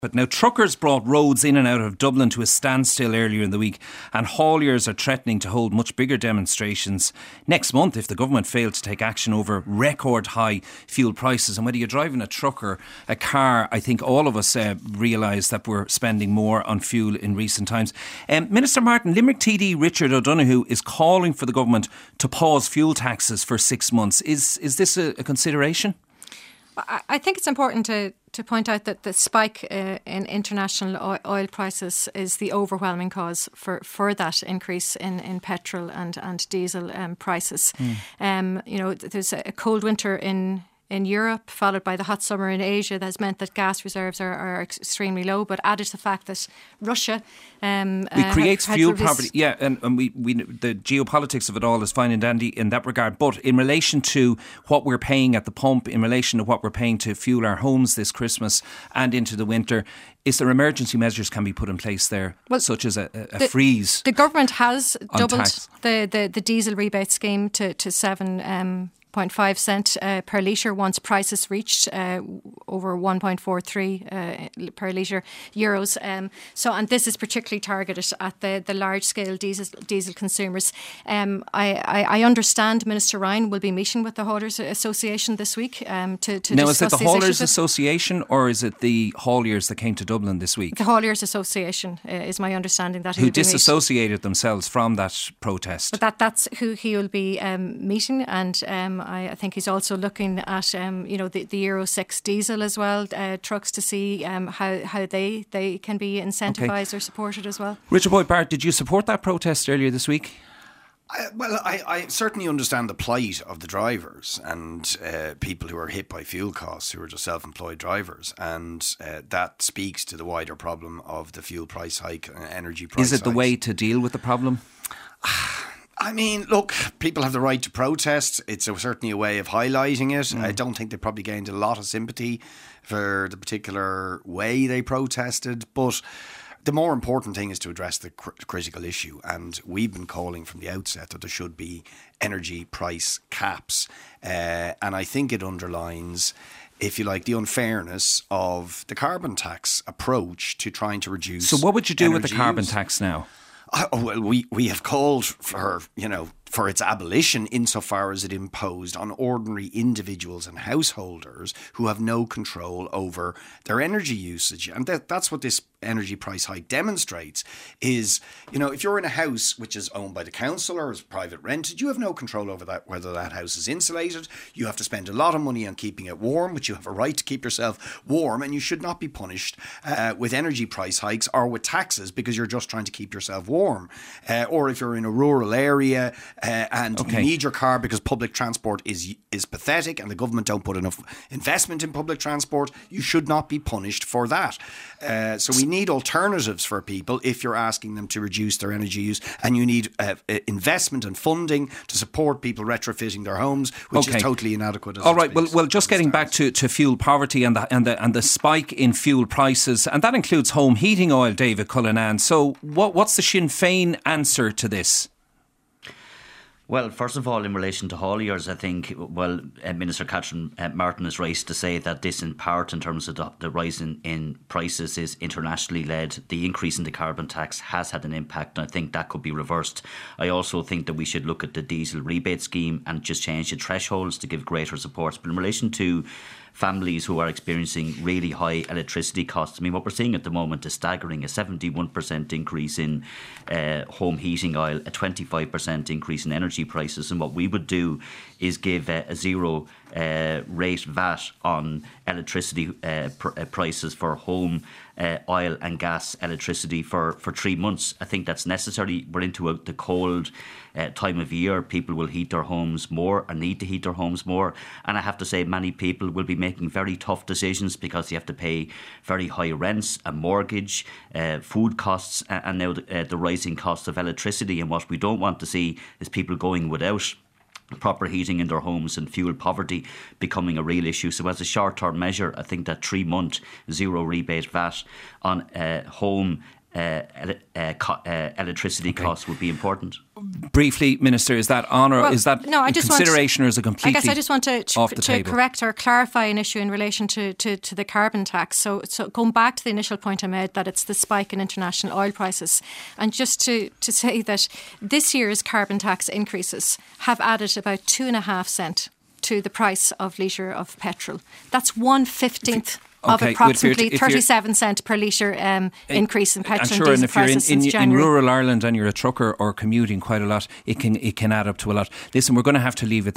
But now truckers brought roads in and out of Dublin to a standstill earlier in the week, and hauliers are threatening to hold much bigger demonstrations next month if the government failed to take action over record high fuel prices. And whether you're driving a truck or a car, I think all of us realise that we're spending more on fuel in recent times. Minister Martin, Limerick TD Richard O'Donoghue is calling for the government to pause fuel taxes for 6 months. Is this a consideration? I think it's important to point out that the spike in international oil prices is the overwhelming cause for that increase in petrol and diesel prices. There's a cold winter in Europe, followed by the hot summer in Asia, that has meant that gas reserves are extremely low. But added to the fact that Russia it creates fuel poverty. Yeah, and we the geopolitics of it all is fine and dandy in that regard. But in relation to what we're paying at the pump, in relation to what we're paying to fuel our homes this Christmas and into the winter, is there emergency measures can be put in place there, such as a freeze? The government has doubled the diesel rebate scheme to 7.5 cent per litre once prices reached over 1.43 per litre euros. And this is particularly targeted at the large scale diesel consumers. I understand Minister Ryan will be meeting with the Hauliers Association this week to now, discuss these issues. Now, is it the Hauliers Association or is it the hauliers that came to Dublin this week? The Hauliers Association is my understanding that who disassociated themselves from that protest. But that's who he will be meeting, and I think he's also looking at the Euro 6 diesel as well, trucks, to see how they can be incentivised or supported as well. Richard Boyd Barrett, did you support that protest earlier this week? I certainly understand the plight of the drivers and people who are hit by fuel costs, who are just self-employed drivers, and that speaks to the wider problem of the fuel price hike and energy price hikes. Is it the way to deal with the problem? I mean, look, people have the right to protest. It's certainly a way of highlighting it. I don't think they probably gained a lot of sympathy for the particular way they protested. But the more important thing is to address the critical issue. And we've been calling from the outset that there should be energy price caps. And I think it underlines, if you like, the unfairness of the carbon tax approach to trying to reduce. So what would you do with the carbon tax now? Well, we have called for its abolition insofar as it imposed on ordinary individuals and householders who have no control over their energy usage. And that's what this energy price hike demonstrates is, if you're in a house which is owned by the council or is private rented, you have no control over that, whether that house is insulated. You have to spend a lot of money on keeping it warm, but you have a right to keep yourself warm, and you should not be punished with energy price hikes or with taxes because you're just trying to keep yourself warm. Or if you're in a rural area and you need your car because public transport is pathetic and the government don't put enough investment in public transport, you should not be punished for that. So we need alternatives for people if you're asking them to reduce their energy use, and you need investment and funding to support people retrofitting their homes, which is totally inadequate. All right. Well, just getting back to fuel poverty and the spike in fuel prices, and that includes home heating oil, David Cullinan. So what's the Sinn Féin answer to this? Well, first of all, in relation to hauliers, I think, Minister Catherine Martin is right to say that this, in part, in terms of the rise in prices, is internationally led. The increase in the carbon tax has had an impact, and I think that could be reversed. I also think that we should look at the diesel rebate scheme and just change the thresholds to give greater support. But in relation to families who are experiencing really high electricity costs, I mean, what we're seeing at the moment is staggering. A 71% increase in home heating oil, a 25% increase in energy prices. And what we would do is give a zero rate VAT on electricity prices for home oil and gas electricity for 3 months. I think that's necessary. We're into the cold time of year. People will heat their homes more or need to heat their homes more. And I have to say, many people will be making very tough decisions because you have to pay very high rents, a mortgage, food costs, and now the rising cost of electricity. And what we don't want to see is people going without proper heating in their homes and fuel poverty becoming a real issue. So as a short-term measure, I think that 3-month zero rebate VAT on home electricity costs would be important. Briefly, Minister, is that consideration or is it completely I guess I just want to correct or clarify an issue in relation to the carbon tax. So going back to the initial point I made, that it's the spike in international oil prices. And just to say that this year's carbon tax increases have added about 2.5 cents to the price of litre of petrol. That's 1/15 of approximately 37 cent per litre increase in petrol and diesel prices since January. In rural Ireland and you're a trucker or commuting quite a lot, it can add up to a lot. Listen, we're going to have to leave it there.